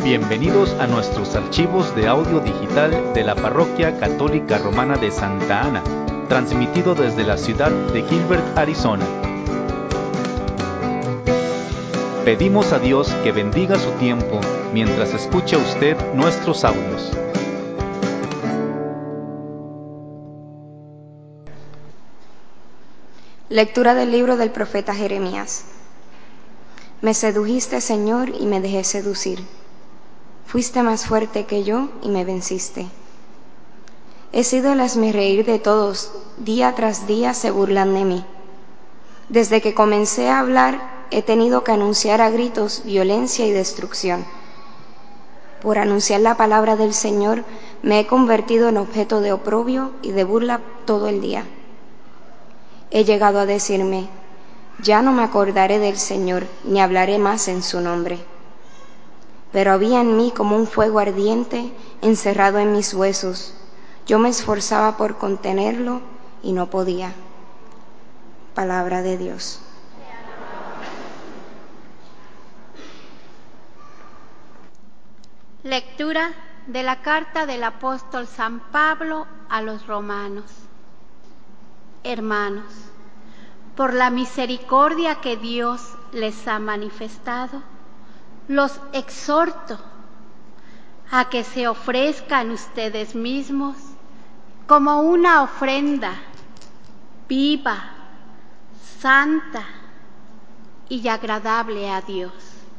Bienvenidos a nuestros archivos de audio digital de la Parroquia Católica Romana de Santa Ana, transmitido desde la ciudad de Gilbert, Arizona. Pedimos a Dios que bendiga su tiempo mientras escucha usted nuestros audios. Lectura del libro del profeta Jeremías. Me sedujiste, Señor, y me dejé seducir. Fuiste más fuerte que yo y me venciste. He sido el hazmerreír de todos, día tras día se burlan de mí. Desde que comencé a hablar, he tenido que anunciar a gritos violencia y destrucción. Por anunciar la palabra del Señor, me he convertido en objeto de oprobio y de burla todo el día. He llegado a decirme, ya no me acordaré del Señor, ni hablaré más en su nombre. Pero había en mí como un fuego ardiente encerrado en mis huesos. Yo me esforzaba por contenerlo y no podía. Palabra de Dios. Lectura de la carta del apóstol San Pablo a los romanos. Hermanos, por la misericordia que Dios les ha manifestado, los exhorto a que se ofrezcan ustedes mismos como una ofrenda viva, santa y agradable a Dios.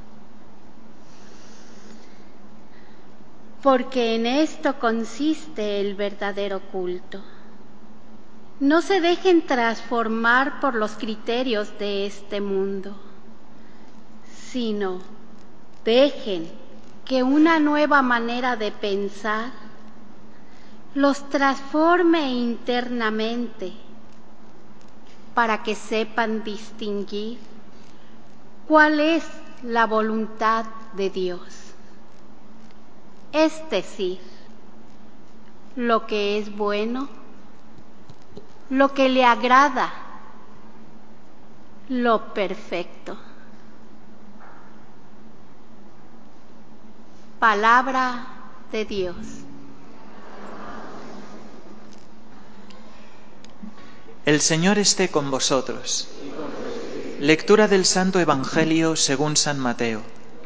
Porque en esto consiste el verdadero culto. No se dejen transformar por los criterios de este mundo, sino dejen que una nueva manera de pensar los transforme internamente para que sepan distinguir cuál es la voluntad de Dios. Es decir, lo que es bueno, lo que le agrada, lo perfecto. Palabra de Dios. El Señor esté con vosotros. Lectura del Santo Evangelio según San Mateo.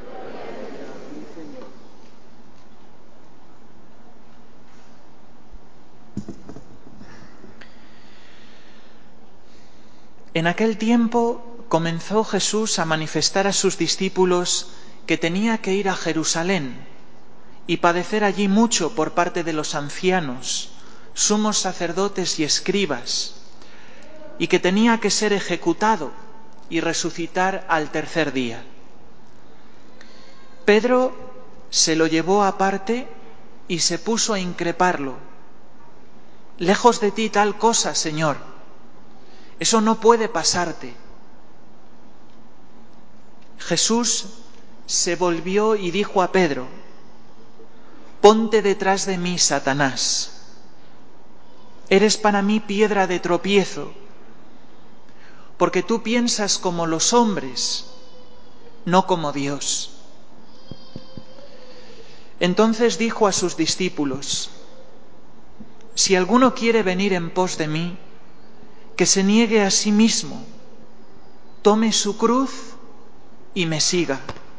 En aquel tiempo comenzó Jesús a manifestar a sus discípulos que tenía que ir a Jerusalén y padecer allí mucho por parte de los ancianos, sumos sacerdotes y escribas, y que tenía que ser ejecutado y resucitar al tercer día. Pedro se lo llevó aparte y se puso a increparlo. Lejos de ti tal cosa, Señor. Eso no puede pasarte. Jesús se volvió y dijo a Pedro, ponte detrás de mí, Satanás. Eres para mí piedra de tropiezo, porque tú piensas como los hombres, no como Dios. Entonces dijo a sus discípulos, si alguno quiere venir en pos de mí, que se niegue a sí mismo, tome su cruz y me siga.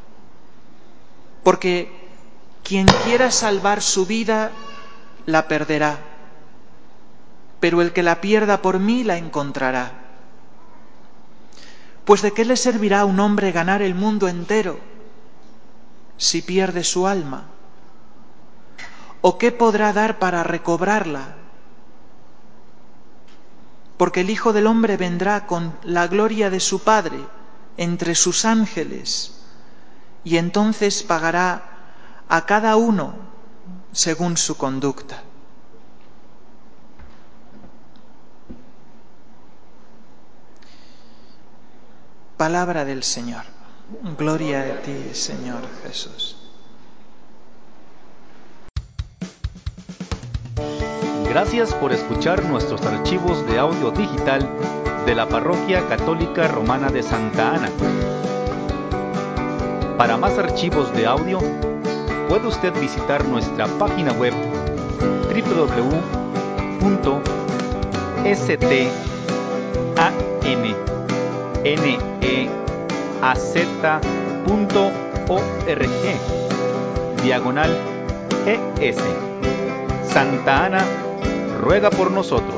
Porque quien quiera salvar su vida, la perderá, pero el que la pierda por mí, la encontrará. Pues ¿de qué le servirá a un hombre ganar el mundo entero si pierde su alma? ¿O qué podrá dar para recobrarla? Porque el Hijo del Hombre vendrá con la gloria de su Padre entre sus ángeles, y entonces pagará a cada uno según su conducta. Palabra del Señor. Gloria a ti, Señor Jesús. Gracias por escuchar nuestros archivos de audio digital de la Parroquia Católica Romana de Santa Ana. Para más archivos de audio, puede usted visitar nuestra página web www.staneaz.org/ES. Santa Ana ruega por nosotros.